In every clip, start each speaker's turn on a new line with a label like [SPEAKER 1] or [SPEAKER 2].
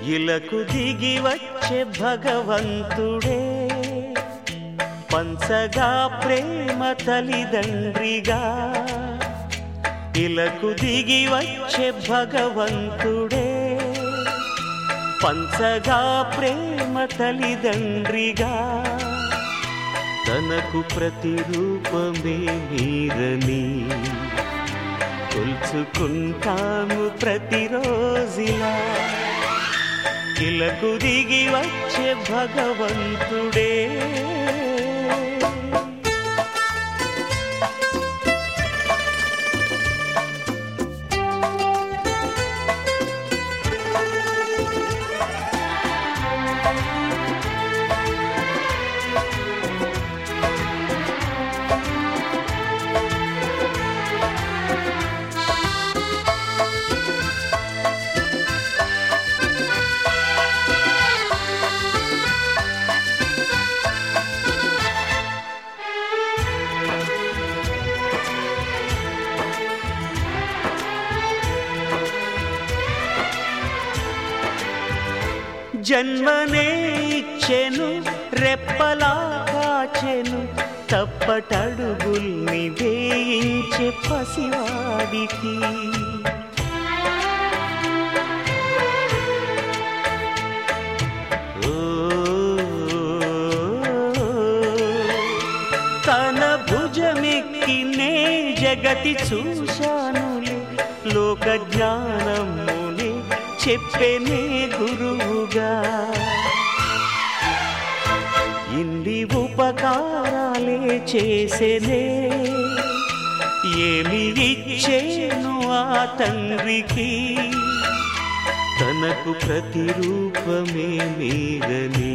[SPEAKER 1] ఇలకు దిగి వచ్చే భగవంతుడే పంచగా ప్రేమ తల్లిదండ్రిగా. ఇలకు దిగి వచ్చే భగవంతుడే పంచగా ప్రేమ తల్లిదండ్రిగా. తనకు ప్రతిరూపమే మీరని కొల్చుకుంటాము ప్రతిరోజిలా. ఇలకు దిగి వచ్చే భగవంతుడే. జన్మనే ఇచ్చెను రెప్పలా కాచెను తప్పటడుగుల్ని వేయించే పసివాడికి. తన భుజమెక్కినే జగతి చూశానులే లోక జ్ఞానమునే చెప్పెనే గురువుగా. ఇన్ని ఉపకారాలే చేసేనే ఏమి ఇచ్చేను ఆ తండ్రికి. తనకు ప్రతిరూపమే మీరని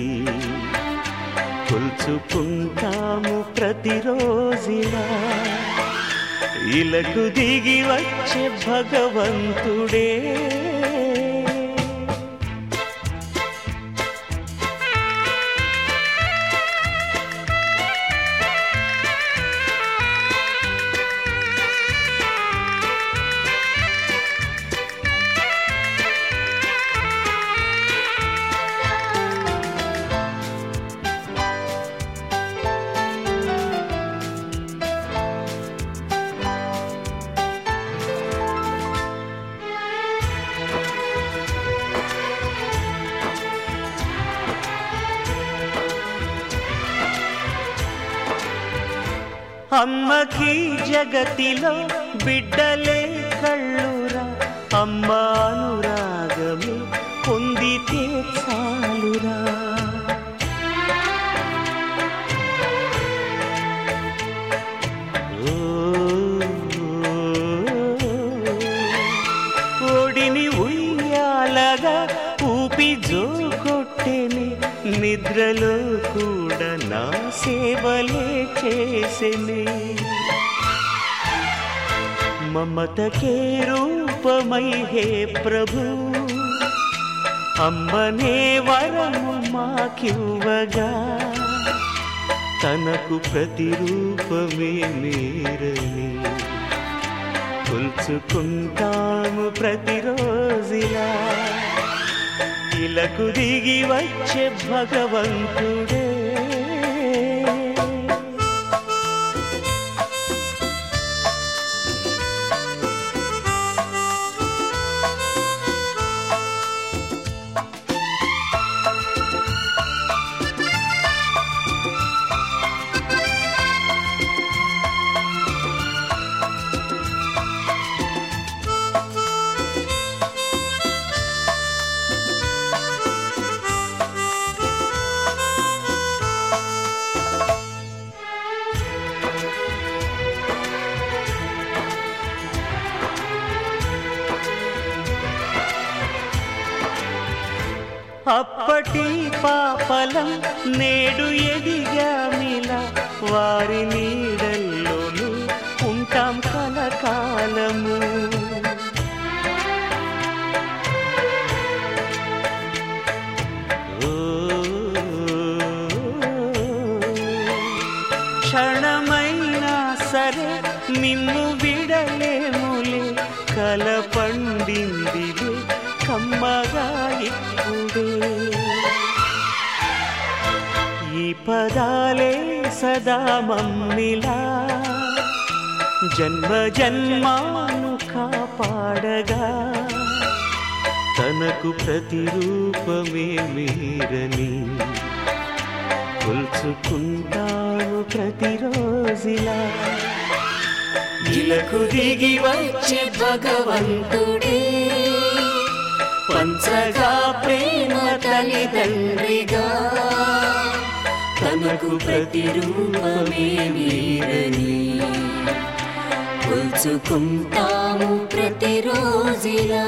[SPEAKER 1] కొల్చుకుంటాము ప్రతిరోజిలా. ఇలకు దిగి వచ్చే భగవంతుడే. అమ్మకి జగతిలో బిడ్డలే కళ్ళురా. అమ్మ అనురాగమే పొందితే చాలురా. ఓడిని ఉయ్యాలగా ఊపి జోకొట్టెని నిద్రలో కూడా నా సేవలే చేసెనే. మమతకే రూపమై హే ప్రభు అమ్మనే వరము మాకివ్వగా. తనకు ప్రతిరూపమే మీరని కొల్చుకుంటాము ప్రతిరోజిలా. ఇలకు దిగి వచ్చే భగవంతుడే. అప్పటి పాపలం నేడు ఎదిగామిలా. వారి నీడల్లోనూ ఉంటాం కలకాలము. క్షణమైనా సరే నిన్ను విడలేములే. కల పండిందిలే కమ్మగా ఎక్కువ పదాలే సదా మమ్మిలా జన్మ జన్మాను కాపాడగా తనకు ప్రతిరూపమే మీరని కొల్చుకుంటాను ప్రతిరోజిలా ఇలకు దిగి వచ్చే భగవంతుడే పంచగా ప్రేమ తల్లిదండ్రిగా తనకు ప్రతిరూపమే మీరని కొల్చుకుంటాము ప్రతిరోజిలా